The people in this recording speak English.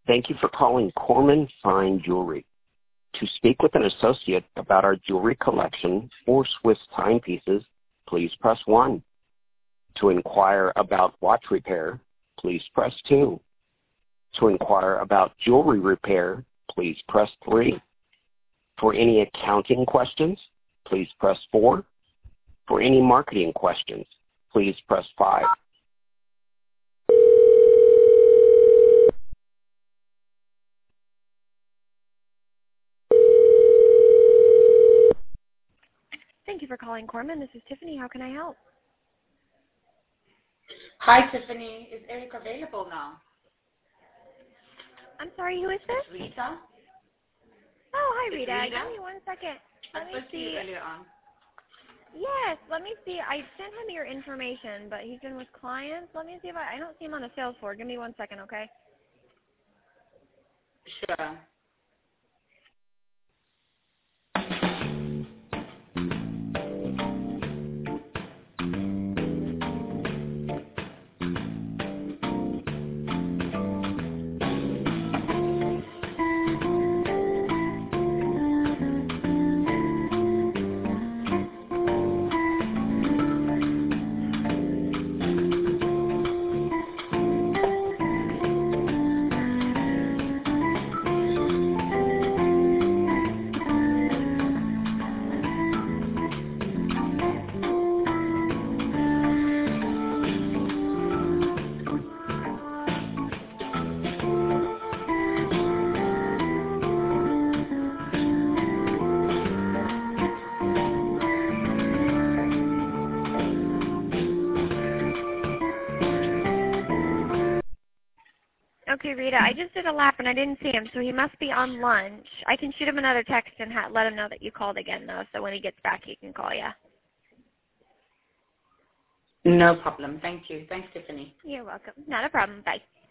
Thank you for calling Corman Fine Jewelry. To speak with an associate about our jewelry collection or Swiss timepieces, please press 1. To inquire about watch repair, please press 2. To inquire about jewelry repair, please press 3. For any accounting questions, please press 4. For any marketing questions, please press 5. Thank you for calling Corman. This is Tiffany. How can I help? Hi, Tiffany. Is Eric available now? I'm sorry, who is this? It's Rita. Oh, hi, Rita. Give me 1 second. Let me I spoke to you see. earlier on. Yes, let me see. I sent him your information, but he's been with clients. Let me see if I don't see him on the sales floor. Give me 1 second, okay? Sure. Okay, Rita, I just did a lap and I didn't see him, so he must be on lunch. I can shoot him another text and let him know that you called again, though, so when he gets back, he can call you. No problem. Thank you. Thanks, Tiffany. You're welcome. Not a problem. Bye.